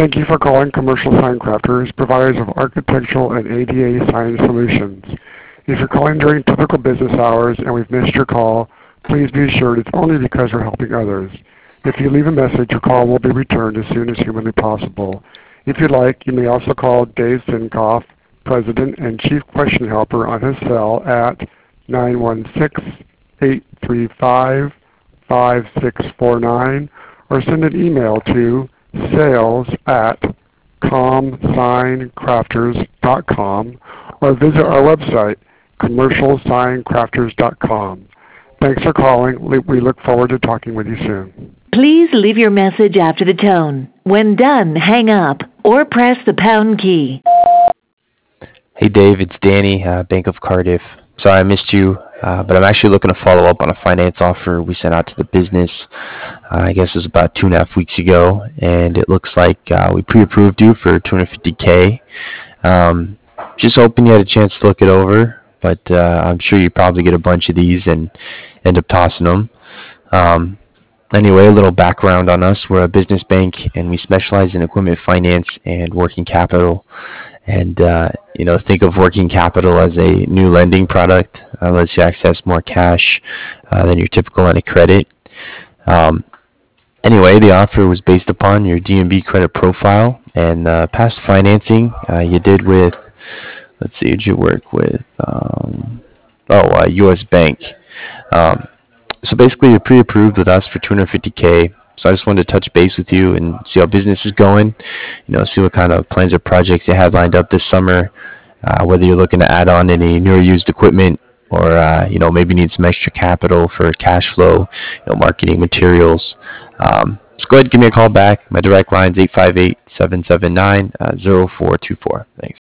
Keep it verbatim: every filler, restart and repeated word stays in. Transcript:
Thank you for calling Commercial Sign Crafters, providers of architectural and A D A sign solutions. If you're calling during typical business hours and we've missed your call, please be assured it's only because we're helping others. If you leave a message, your call will be returned as soon as humanly possible. If you'd like, you may also call Dave Sinkoff, President and Chief Question Helper, on his cell at nine one six, eight three five, five six four nine, or send an email to sales at comsigncrafters dot com, or visit our website, commercial sign crafters dot com. Thanks for calling. We look forward to talking with you soon. Please leave your message after the tone. When done, hang up or press the pound key. Hey Dave, it's Danny, uh, Bank of Cardiff. Sorry I missed you, uh, but I'm actually looking to follow up on a finance offer we sent out to the business. Uh, I guess it was about two and a half weeks ago, and it looks like uh, we pre-approved you for two hundred fifty K. Um, just hoping you had a chance to look it over, but uh, I'm sure you probably get a bunch of these and end up tossing them. Um, Anyway, a little background on us. We're a business bank, and we specialize in equipment finance and working capital. And, uh, you know, think of working capital as a new lending product. Uh, lets you access more cash uh, than your typical line of credit. Um, anyway, the offer was based upon your D N B credit profile and uh, past financing uh, you did with, let's see, did you work with, um, oh, uh, U S Bank. Um, So basically, you're pre-approved with us for two hundred fifty K. So I just wanted to touch base with you and see how business is going. You know, see what kind of plans or projects you have lined up this summer. Uh, whether you're looking to add on any new or used equipment, or uh, you know, maybe need some extra capital for cash flow, you know, marketing materials. Um, just go ahead and give me a call back. My direct line is eight five eight, seven seven nine, zero four two four. Thanks.